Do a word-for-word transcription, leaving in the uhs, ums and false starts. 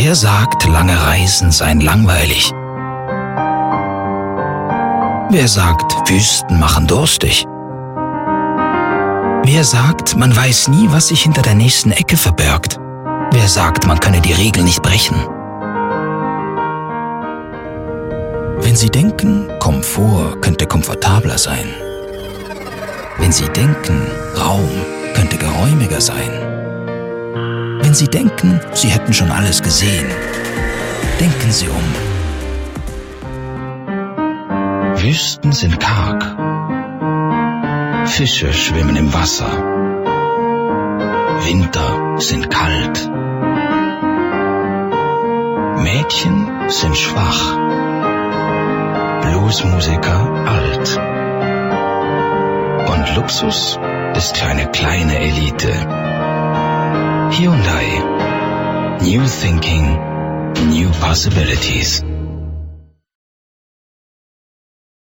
Wer sagt, lange Reisen seien langweilig? Wer sagt, Wüsten machen durstig? Wer sagt, man weiß nie, was sich hinter der nächsten Ecke verbirgt? Wer sagt, man könne die Regeln nicht brechen? Wenn Sie denken, Komfort könnte komfortabler sein. Wenn Sie denken, Raum könnte geräumiger sein. Wenn Sie denken, Sie hätten schon alles gesehen, denken Sie um. Wüsten sind karg. Fische schwimmen im Wasser. Winter sind kalt. Mädchen sind schwach. Bluesmusiker alt. Und Luxus ist für eine kleine Elite. Hyundai. New thinking, new possibilities.